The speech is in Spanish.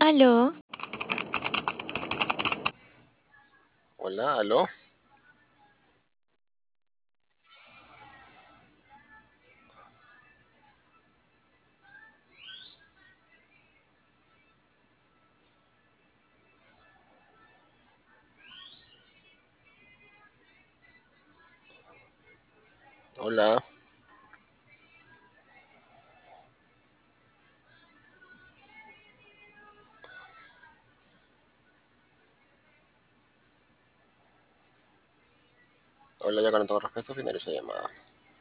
Aló, Hola, aló. Hola. Hola, ya con todo respeto, finalizo llamada.